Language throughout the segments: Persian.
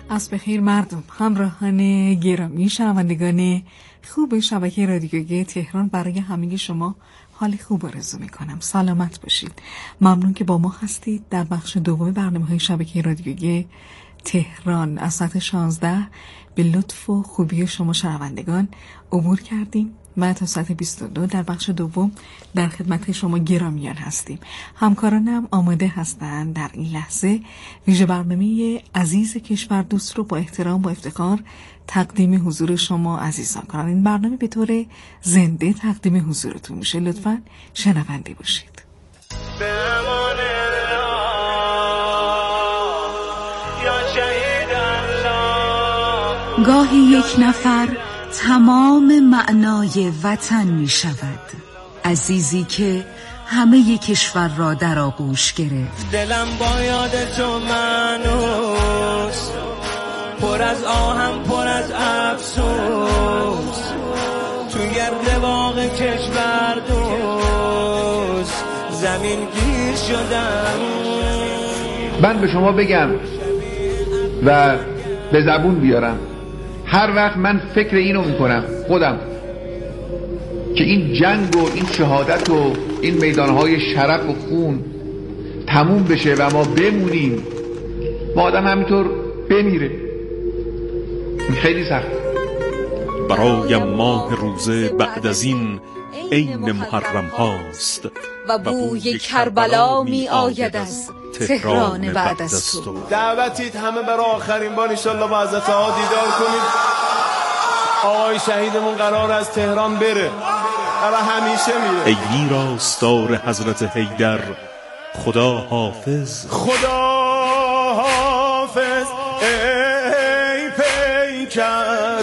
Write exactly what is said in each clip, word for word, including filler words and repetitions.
عصر بخیر مردم، همراهان گرامی، شنوندگان خوب شبکه رادیویی تهران، برای همه شما حال خوب آرزو میکنم. سلامت باشید. ممنون که با ما هستید. در بخش دوم برنامه‌های شبکه رادیویی تهران از ساعت شانزده به لطف و خوبی شما شنوندگان عبور کردیم. ما تا ساعت بیست و دو در بخش دوم در خدمت شما گرامیان هستیم. همکارانم آماده هستند در این لحظه ویژه برنامه عزیز کشور دوست رو با احترام و افتخار تقدیم حضور شما عزیزان کنند. این برنامه به طور زنده تقدیم حضورتون میشه. لطفاً شنونده باشید. گاهی یک نفر تمام معنای وطن می شود، عزیزی که همه کشور را در آغوش گرفت. دلم با یاد تو منوس، پر از آهم پر از افسوس، تو گرد باغ کشور دوست زمین گیر شدم. من به شما بگم و به زبون بیارم، هر وقت من فکر اینو میکنم خودم که این جنگ و این شهادت و این میدانهای شرف و خون تموم بشه و ما بمونیم، ما آدم همینطور بمیره، این خیلی سخت. برایم ماه روزه بعد از این عین محرم هاست و بوی کربلا می آید از تهران بعد از تو. دعوتید همه برای آخرین بار انشالله با حضرت آقا دیدار کنید. آقای شهیدمون قرار از تهران بره، برای همیشه میره. ای ویراستار حضرت حیدر، خدا حافظ خدا حافظ. ای پیکر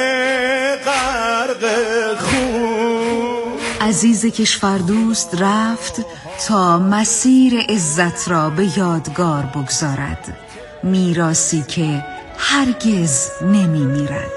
غرق خون، عزیز کشور دوست رفت تا مسیر عزت را به یادگار بگذارد، میراثی که هرگز نمی میرد.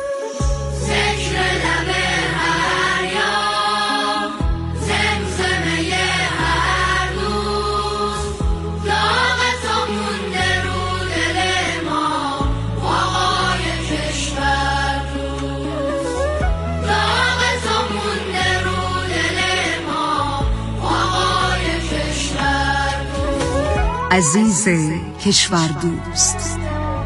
عزیز کشور دوست،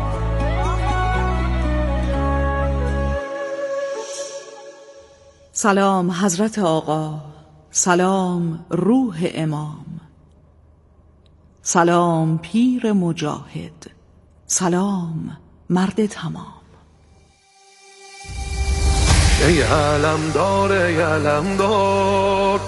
سلام حضرت آقا، سلام روح امام، سلام پیر مجاهد، سلام مرد تمام. ای علمدار ای علمدار،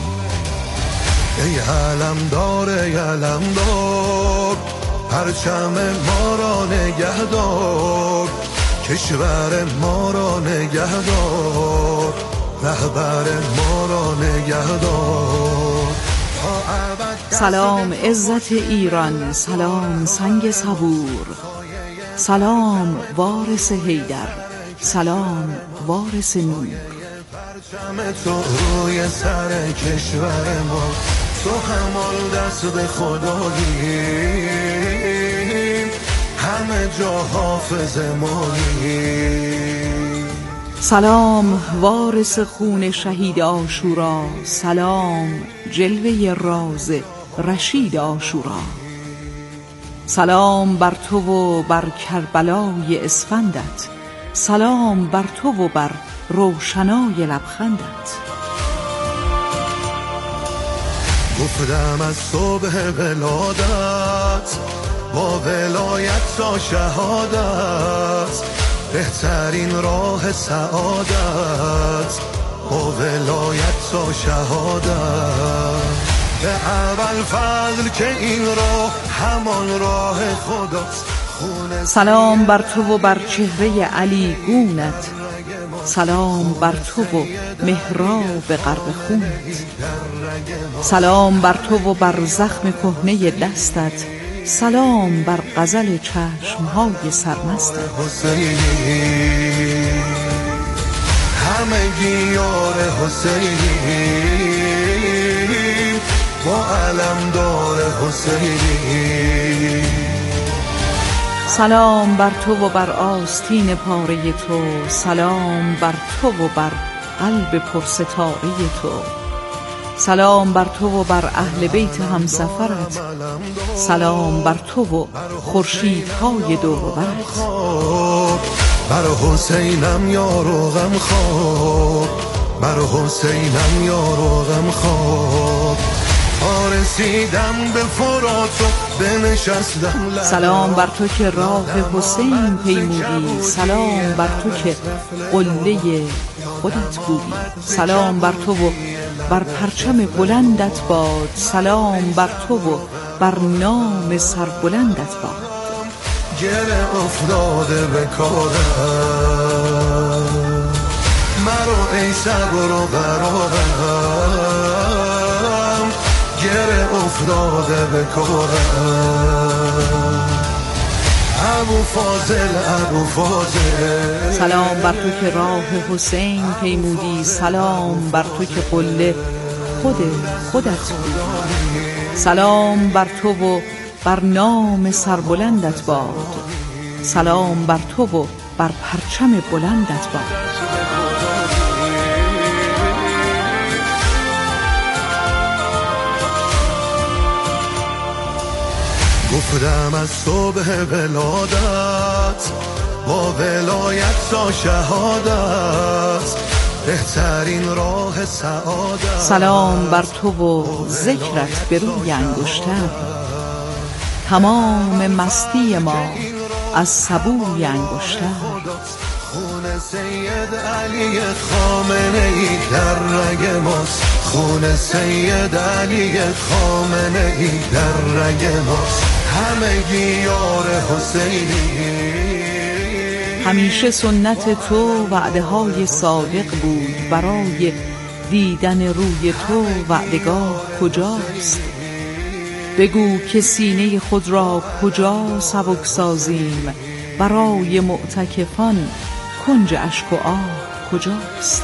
ای علمدار ای علمدار، پرچم ما را نگهدار، کشور ما را نگهدار، رهبر ما را نگهدار. سلام عزت ایران، سلام سنگ صبور، سلام وارث حیدر، سلام وارث نور. پرچم تو روی سر کشور ما، تو همان دست به خداییم، همه جا حافظ ماییم. سلام وارث خون شهید عاشورا، سلام جلوه راز رشید عاشورا، سلام بر تو و بر کربلای اسفندت، سلام بر تو و بر روشنای لبخندت. گفتم از صبح ولادت با ولایت تا شهادت، بهترین راه سعادت با ولایت تا شهادت. به اول فضل که این راه همان راه خداست. سلام بر تو و بر چهره علی گونت، سلام بر تو و محراب غرق خونت، سلام بر تو و بر زخم کهنه دستت، سلام بر غزل چشمهای سرمستت. همه گیار حسینی با علمدار حسینی. سلام بر تو و بر آستین پاره تو، سلام بر تو و بر قلب پرستاره تو، سلام بر تو و بر اهل بیت همسفرت، سلام بر تو و خورشیدهای دور و برت. بر حسینم یار و غم خواب، بر حسینم یار و غم خواب، رسیدم به فرات و بنشستم. سلام بر تو که راه حسین پیمودی، سلام بر تو که قله خودت بودی، سلام بر تو و بر پرچم بلندت باد، سلام بر تو و بر نام سربلندت باد. گره افتاده به کارم، مرو ای صبر و قرارم، گره افتاده به کارم. ابو فاضل ابو فاضل، سلام بر تو که راه حسین پیمودی، سلام بر تو که قله خود خودت بودی، سلام بر تو و بر نام سربلندت باد، سلام بر تو و بر پرچم بلندت باد. گفتم از صبح ولادت با ولایت تا شهادت، بهترین راه سعادت. سلام بر تو و ذکرت به روی انگشتر، تمام مستی ما از سبوی انگشتر. خون سید علی خامنه ای در رگ ماست، خون سید علی خامنه ای در رگ ماست، همگی یار حسینی. همیشه سنت تو وعده های صادق بود، برای دیدن روی تو وعدگاه کجاست؟ بگو که سینه خود را کجا سبک سازیم، برای معتکفان کنج اشک و آه کجاست؟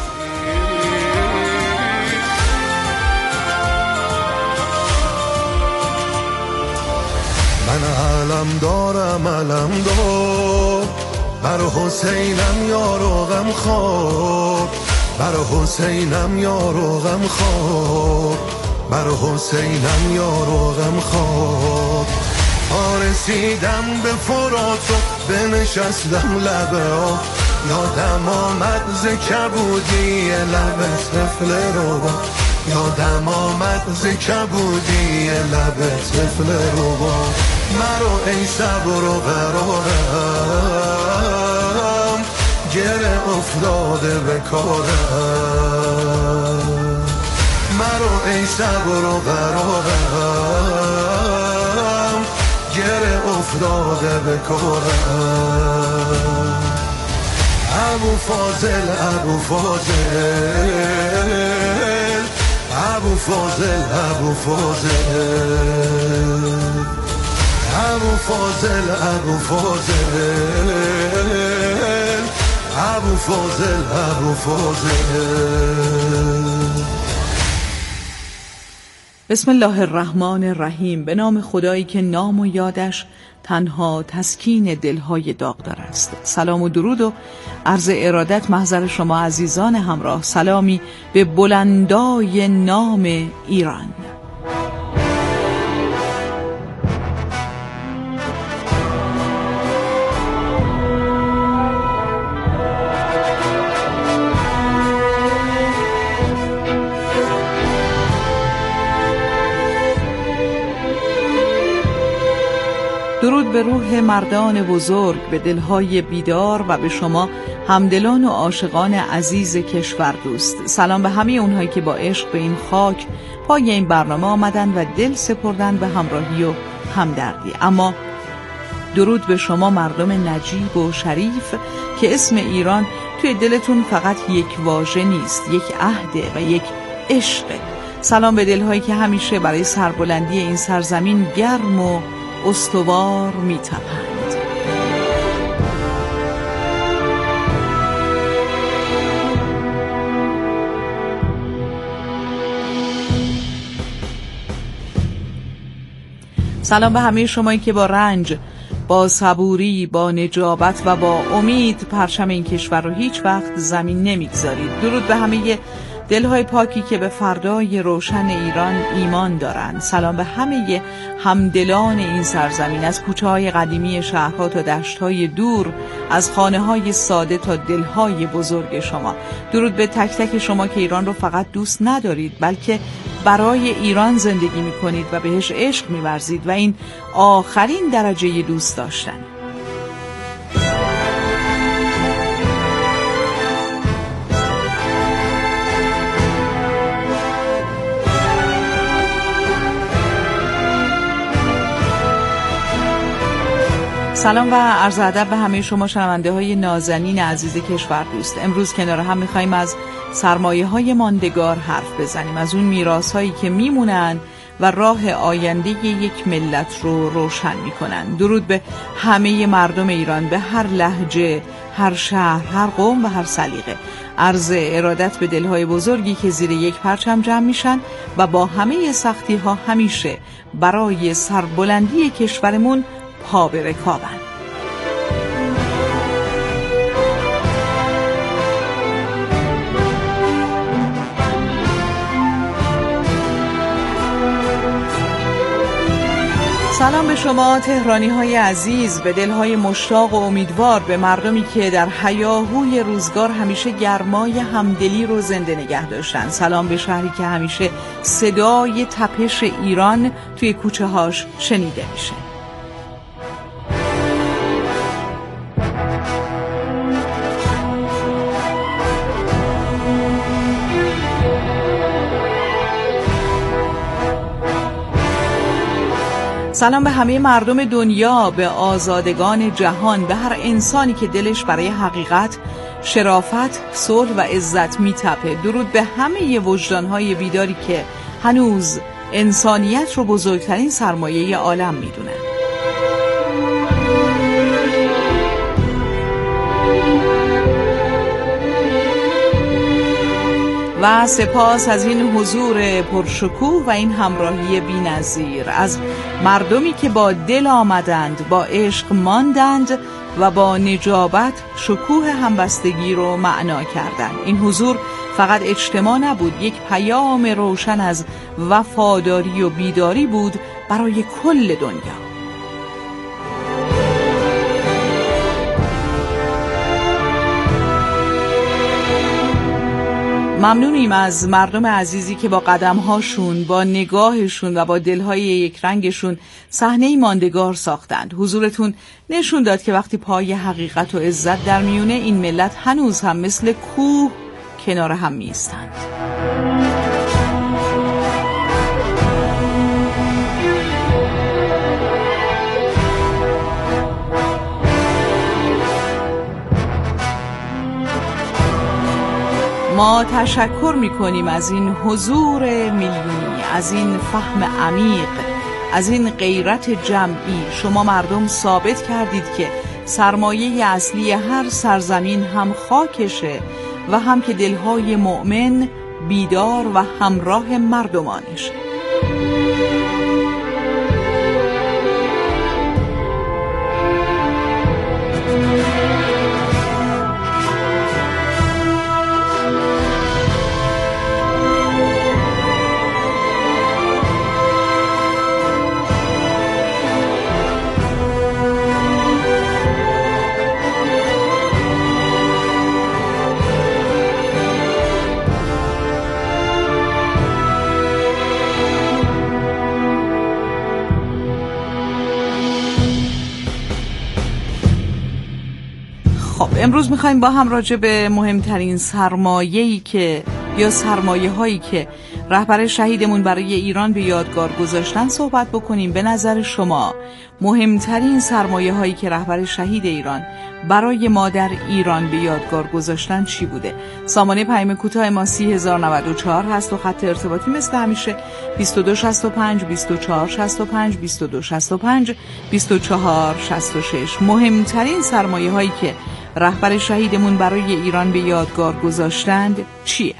من علم دارم علم دار، بر حسینم یار و غم خواب، بر حسینم یار و غم خواب، بر حسینم یار و غم خواب. رسیدم به فرات و بنشستم لبه ها، یادم آمد ز کبودی لب طفل روبا، یادم آمد ز کبودی لب طفل روبا. مرو ای صبر و قرارم، گره افتاده به کارم، مرو ای صبر و قرارم، گره افتاده به کارم. ابو فاضل ابو فاضل، ابو فاضل ابو فاضل، ابو فاضل ابو فاضل، ابو فاضل ابو فاضل. بسم الله الرحمن الرحیم. به نام خدایی که نام و یادش تنها تسکین دلهای داغدار است. سلام و درود و عرض ارادت محضر شما عزیزان همراه، سلامی به بلندای نام ایران. درود به روح مردان بزرگ، به دلهای بیدار و به شما همدلان و عاشقان عزیز کشور دوست. سلام به همه اونهایی که با عشق به این خاک پای این برنامه آمدن و دل سپردن به همراهی و همدردی. اما درود به شما مردم نجیب و شریف که اسم ایران توی دلتون فقط یک واژه نیست، یک عهده و یک عشقه. سلام به دلهایی که همیشه برای سربلندی این سرزمین گرم و استوار می‌تپند. سلام به همه شمایی که با رنج، با صبوری، با نجابت و با امید پرچم این کشور رو هیچ وقت زمین نمیگذارید. درود به همه دلهای پاکی که به فردای روشن ایران ایمان دارند. سلام به همه همدلان این سرزمین، از کوچه‌های قدیمی شهرها تا دشت‌های دور، از خانه‌های ساده تا دلهای بزرگ شما. درود به تک تک شما که ایران رو فقط دوست ندارید، بلکه برای ایران زندگی می‌کنید و بهش عشق می‌ورزید و این آخرین درجه دوست داشتن. سلام و عرض ادب به همه شما شنونده های نازنین عزیز کشور دوست. امروز کنار هم میخواییم از سرمایه های ماندگار حرف بزنیم، از اون میراث هایی که میمونن و راه آینده یک ملت رو روشن میکنن. درود به همه مردم ایران، به هر لهجه، هر شهر، هر قوم و هر سلیقه. عرض ارادت به دلهای بزرگی که زیر یک پرچم جمع میشن و با همه سختی ها همیشه برای سربلندی کشورمون پا به رکابن. سلام به شما تهرانی های عزیز، به دلهای مشتاق و امیدوار، به مردمی که در هیاهوی روزگار همیشه گرمای همدلی رو زنده نگه داشتن. سلام به شهری که همیشه صدای تپش ایران توی کوچه هاش شنیده میشه. سلام به همه مردم دنیا، به آزادگان جهان، به هر انسانی که دلش برای حقیقت، شرافت، صلح و عزت میتپه. درود به همه وجدانهای بیداری که هنوز انسانیت رو بزرگترین سرمایه عالم میدونن. و سپاس از این حضور پرشکوه و این همراهی بی‌نظیر، از مردمی که با دل آمدند، با عشق ماندند و با نجابت شکوه همبستگی رو معنا کردند. این حضور فقط اجتماع نبود، یک پیام روشن از وفاداری و بیداری بود برای کل دنیا. ممنونیم از مردم عزیزی که با قدمهاشون، با نگاهشون و با دلهای یک رنگشون صحنه ماندگار ساختند. حضورتون نشون داد که وقتی پای حقیقت و عزت در میونه، این ملت هنوز هم مثل کوه کنار هم می ایستند. ما تشکر میکنیم از این حضور میلیونی، از این فهم عمیق، از این غیرت جمعی. شما مردم ثابت کردید که سرمایه اصلی هر سرزمین هم خاکشه و هم که دلهای مؤمن، بیدار و همراه مردمانشه. امروز میخوایم با هم راجع به مهمترین سرمایه‌ای که یا سرمایه هایی که رهبر شهیدمون برای ایران به یادگار گذاشتن صحبت بکنیم. به نظر شما مهمترین سرمایه هایی که رهبر شهید ایران برای ما در ایران به یادگار گذاشتن چی بوده؟ سامانه پیام کوتاه ما سی هزار و نود و چهار هست و خط ارتباطی مثل همیشه بیست و دو شصت و پنج بیست و چهار شصت و پنج بیست و دو شصت و پنج بیست و چهار شصت و شش. مهمترین سرمایه هایی که رهبر شهیدمون برای ایران به یادگار گذاشتند چیه؟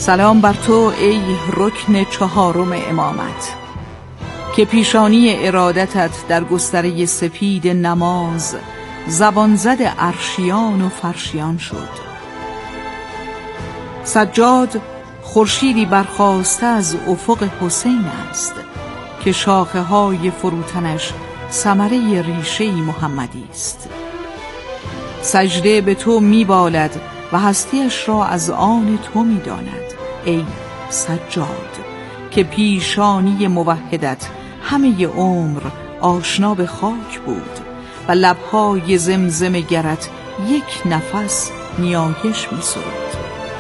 سلام بر تو ای رکن چهارم امامت، که پیشانی ارادتت در گستره سپید نماز زبان زد عرشیان و فرشیان شد. سجاد خورشیدی برخاسته از افق حسین است که شاخه های فروتنش ثمره ریشه محمدی است. سجده به تو میبالد و هستیش را از آن تو میداند ای سجاد، که پیشانی موحدت همه عمر آشنا به خاک بود و لبهای زمزم گرت یک نفس نیایش می سرود.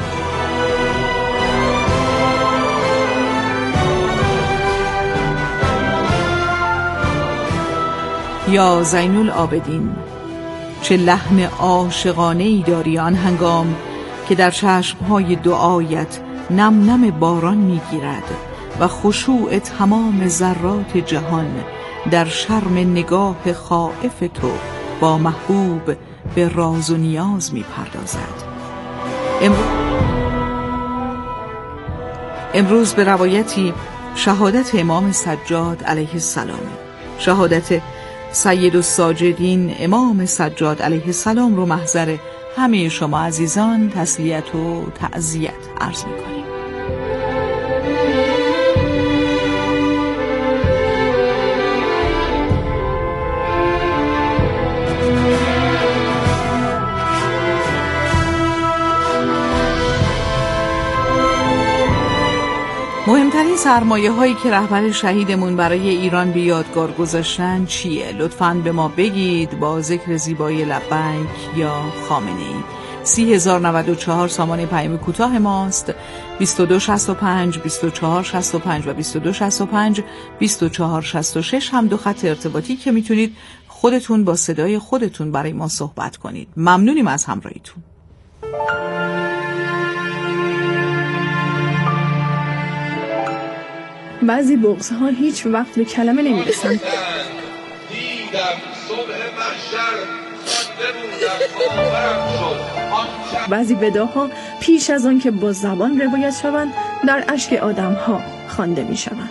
یا زین العابدین، چه لحن عاشقانه‌ای داری آن هنگام که در چشمهای دعایت نم نم باران میگیرد و خشوع تمام ذرات جهان در شرم نگاه خائف تو با محبوب به راز و نیاز میپردازد. امروز امروز به روایتی شهادت امام سجاد علیه السلام، شهادت سید الساجدین امام سجاد علیه السلام رو محضر همه شما عزیزان تسلیت و تعزیت عرض می‌کنیم. مهمترین سرمایه هایی که رهبر شهیدمون برای ایران به یادگار گذاشتن چیه؟ لطفاً به ما بگید با ذکر زیبای لبیک یا خامنه‌ای. سی هزار و نود و چهار سامان پیام کوتاه ماست. بیست و دو شصت و پنج بیست و چهار شصت و پنج و بیست و دو شصت و پنج بیست و چهار شصت و شش هم دو خط ارتباطی که میتونید خودتون با صدای خودتون برای ما صحبت کنید. ممنونیم از همراهیتون. بعضی بغض‌ها هیچ وقت به کلمه نمی‌رسن. دیدم صبح محشر باورم شد. بعضی وداها پیش از آن که با زبان روایت شوند در اشک آدم‌ها خوانده می‌شوند.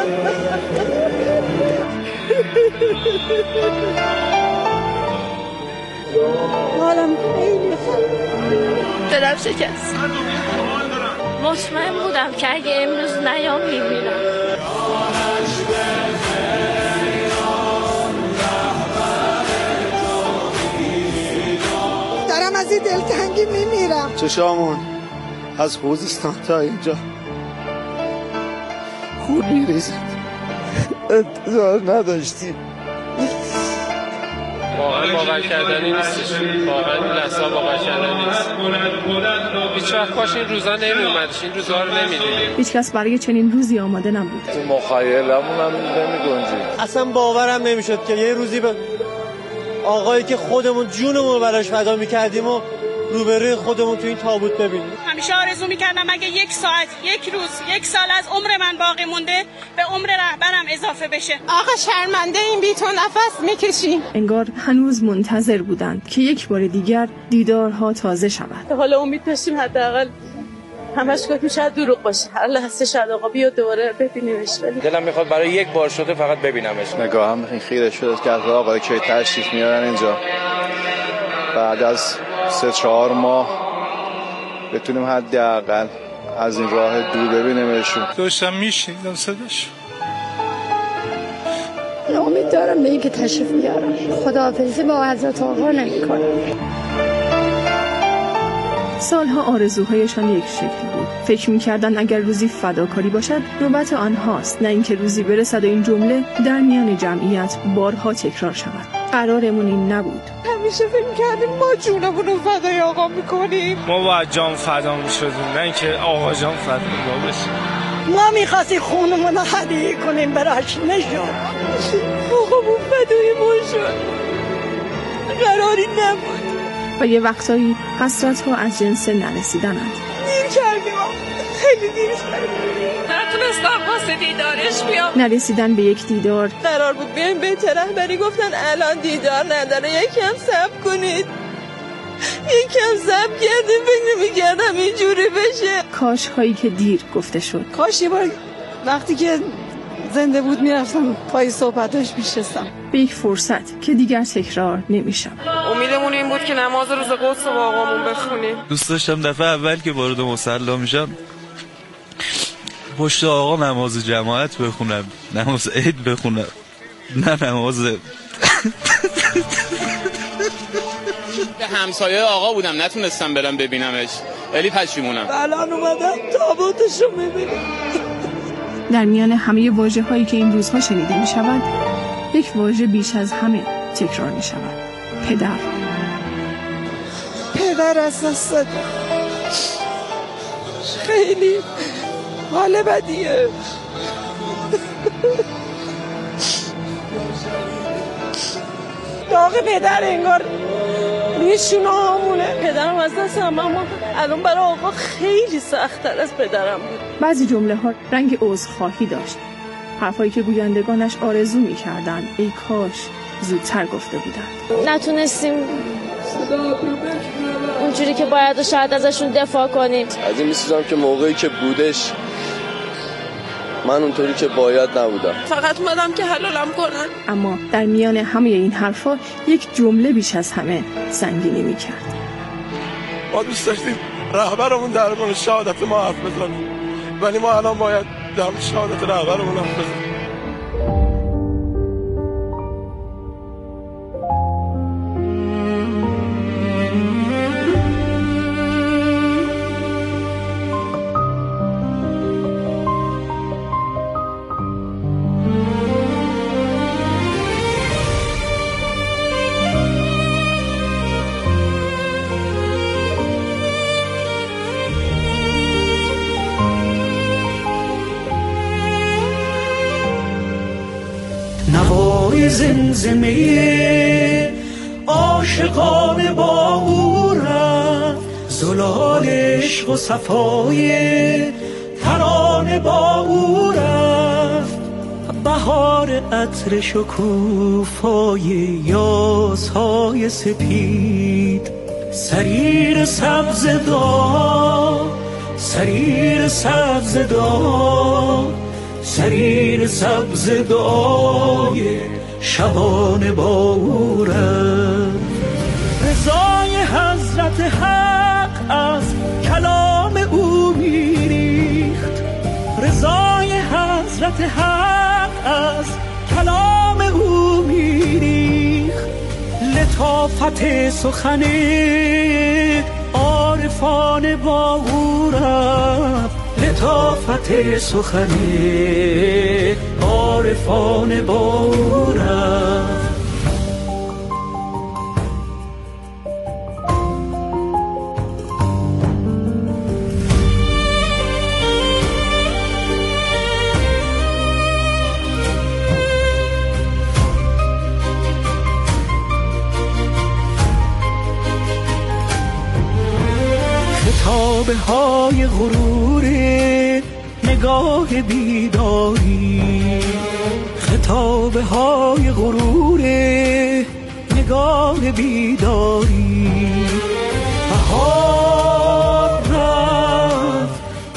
حالم خیلی دلم شکست. مطمئن بودم که اگه امروز نیام میمیرم. دارم از این دلتنگی میمیرم. چشامون از خوزستان تا اینجا خون میریزد. انتظار نداشتیم. واقعا باور کردنی نیستش. واقعا این لحظه باور کردنی نیست. هیچ وقت کاش این روزا نمیومدش، این روزا رو نمیدیدیم. هیچ کس برای چنین روزی آماده نبود. تو مخیلمون هم نمیگنجید. اصلا باورم نمیشد که یه روزی به آقایی که خودمون جونمون براش فدا میکردیم و روبروی خودمون تو این تابوت ببینیم. همیشه آرزو میکردم اگه یک ساعت، یک روز، یک سال از عمر من باقی مونده به عمر رهبرم اضافه بشه. آقا شرمنده این بی تو نفس میکشیم. انگار هنوز منتظر بودند که یک بار دیگر دیدارها تازه شود. حالا امید داشتیم حداقل همش گفتیم شاید دروغ باشه، هر لحظه شاید آقا بیاد دوباره ببینیمش. ولی دلم میخواد برای یک بار شده فقط ببینمش. نگاهم خیره شده که آقا کی تشریف میارن اینجا. بعد از سه چهار ماه بتونیم حداقل از این راه دور ببینیمشون. داشتم میشنیدم صداش. امید دارم به این که تشریف میارم. خداحافظی با حضرت آقا نمیکنم. سالها آرزوهایشان یک شکل بود. فکر می‌کردند اگر روزی فداکاری باشد نوبت آنهاست، نه اینکه روزی برسد و این جمله در میان جمعیت بارها تکرار شود. قرارمون این نبود. همیشه فکر کردیم ما جونمون رو فدای آقا میکنیم. ما باید جان فدا میشدیم، نه اینکه آقا جان فدا ما بشیم. ما میخواستیم خونمون رو هدیه کنیم براش، نشد. آقامون فدای ما شد. قراری نبود. و یه وقتایی حسرت‌ها از جنس نرسیدنند. دیر کردیم، خیلی دیر کردیم. نتونستم واسه دیدارش بیام. نرسیدن به یک دیدار. قرار بود بیایم بیت رهبری، گفتن الان دیدار نداره، یکم صبر کنید. یکم صبر کردیم، فکر نمی‌کردم اینجوری بشه. کاش هایی که دیر گفته شد. کاش یه بار وقتی که زنده بود میرفتم پای صحبتاش میشستم. به یک فرصت که دیگر تکرار نمیشم. امیدمون این بود که نماز روز قدس با آقامون بخونیم. دوست داشتم دفعه اول که وارد مصلی میشم پشت آقا نماز جماعت بخونم، نماز عید بخونم، نه نماز همسایه آقا بودم نتونستم برم ببینمش، خیلی پشیمونم. الان اومدم تابوتشو ببینم. در میان همه واژه هایی که این روزها شنیده می شود، یک واژه بیش از همه تکرار می شود: پدر. پدر از دست دادم، خیلی حال بدیه. داغ پدر انگار نیشونه همونه. پدرم از دست هم، اما الان برای آقا خیلی سخت‌تر از پدرم بود. بعضی جمله ها رنگ عذرخواهی داشت، حرفایی که گویندگانش آرزو می کردن ای کاش زودتر گفته بودند. نتونستیم اونجوری که باید و شاید ازشون دفاع کنیم. از این میسوزم که موقعی که بودش من اونطوری که باید نبودم، فقط اومدم که حلالم کنن. اما در میان همه این حرفا یک جمله بیش از همه سنگینی می کرد: ما دوست داشتیم رهبرمون در مورد شهادت ما حرف بزنه، ولی ما الان باید در مورد شهادت رهبرمون حرف بزنیم. نوای زمزمه عاشقان با او رفت، زلال عشق و صفای ترانه با او رفت. بهار عطر شکوفای یاسهای سپید، سریر سبز دار، سریر سبز دار، سریر سبز دعای شبانه با او رفت. رضای حضرت حق از کلام او میریخت، رضای حضرت حق از کلام او میریخت. لطافت سخن عارفانه با او رفت، لطافت سخن عارفانه با او رفت. خطابه های غرور نگاه بیداری، خطابه های غرور نگاه بیداری. بهار رفت،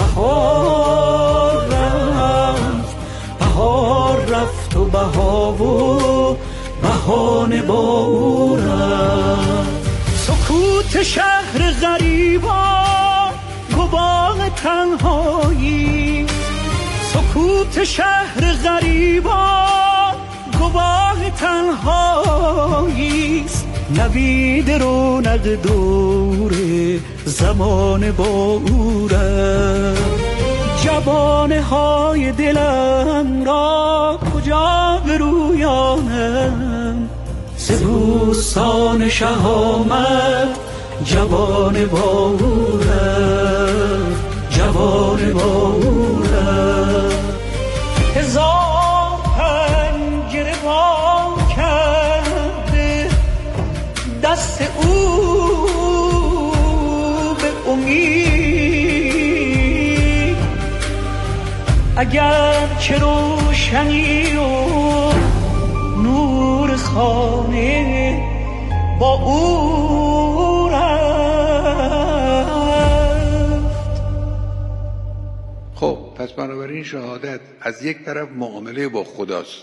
بهار رفت، بهار رفت و بها و بهانه با او رفت. سکوت شهر غریبان گواه تنهایی، سکوت شهر غریبان گواه تنهاییست. نوید رونق دور زمان با او رفت. جوانه های دلم را کجا برویانم، ز بوستان شه آمد جوان با او رفت، جوان با او رفت. هزار پنجره وا کرده دست او به امید، اگر که روشنی و نور خانه با او رفت. پس بنابراین شهادت از یک طرف معامله با خداست،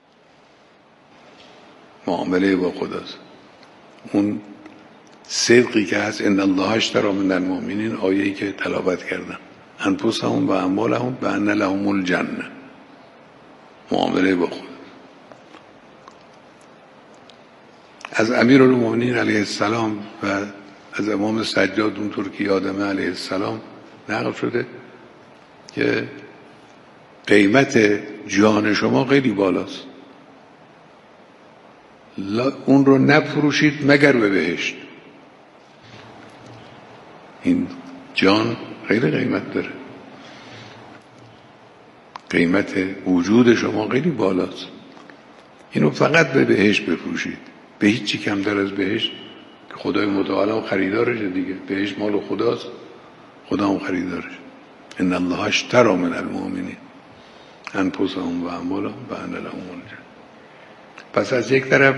معامله با خداست. اون صدقی که هست ان الله اشتری من المؤمنین، آیه‌ای که تلاوت کردم، انفسهم و اموالهم بان لهم الجنه، معامله با خدا. از امیرالمومنین علیه السلام و از امام سجاد اونطور که یادمه علیه السلام نقل شده که قیمت جان شما خیلی بالاست، اون رو نفروشید مگر به بهشت. این جان خیلی قیمت داره، قیمت وجود شما خیلی بالاست، اینو فقط به بهشت بفروشید، به هیچی کمتر از بهشت که خدای متعال هم خریدارشه دیگه، بهشت مال خداست، خدا هم خریدارش. ان الله اشتری من المؤمنین انفسهم و اموالهم بان لهم الجنه. پس از یک طرف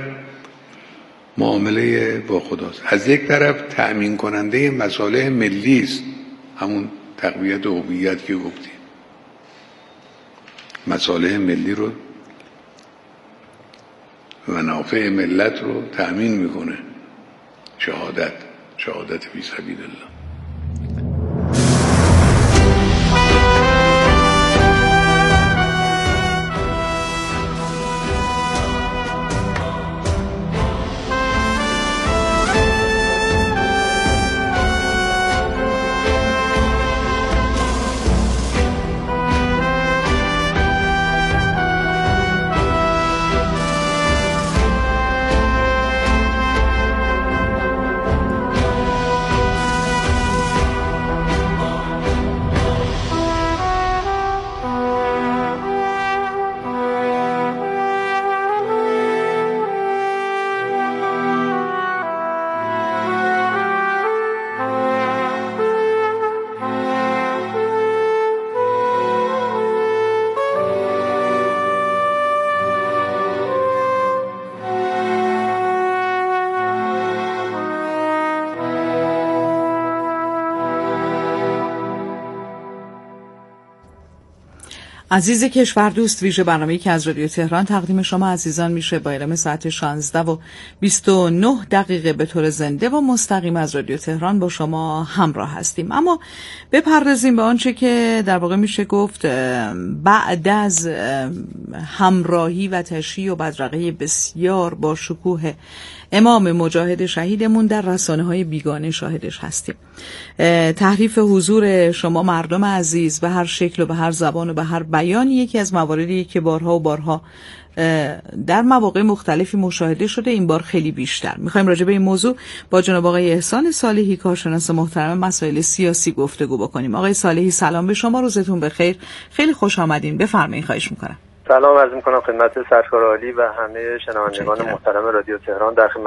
معامله با خداست، از یک طرف تأمین کننده مصالح ملی است، همون تقویت هویت که گفتیم، مصالح ملی رو، منافع ملت رو تأمین میکنه. شهادت شهادت فی سبیل الله. عزیز کشور دوست، ویژه برنامه‌ای که از رادیو تهران تقدیم شما عزیزان میشه با اعلام ساعت شانزده و بیست و نه دقیقه به طور زنده و مستقیم از رادیو تهران با شما همراه هستیم. اما بپردازیم به آنچه که در واقع میشه گفت بعد از همراهی و تشییع و بدرقه بسیار با شکوه امام مجاهد شهیدمون در رسانه‌های بیگانه شاهدش هستیم. تحریف حضور شما مردم عزیز به هر شکل و به هر زبان و به هر بیان یکی از مواردی که بارها و بارها در مواقع مختلفی مشاهده شده، این بار خیلی بیشتر. میخوایم راجع به این موضوع با جناب آقای احسان صالحی، کارشناس محترم مسائل سیاسی گفتگو بکنیم. آقای صالحی سلام به شما، روزتون بخیر، خیلی خوش آمدین، بفرمایید. خواهش میکنم. سلام عرض میکنم خدمت سرکار عالی و همه شنوندگان محترم رادیو تهران. در خدمت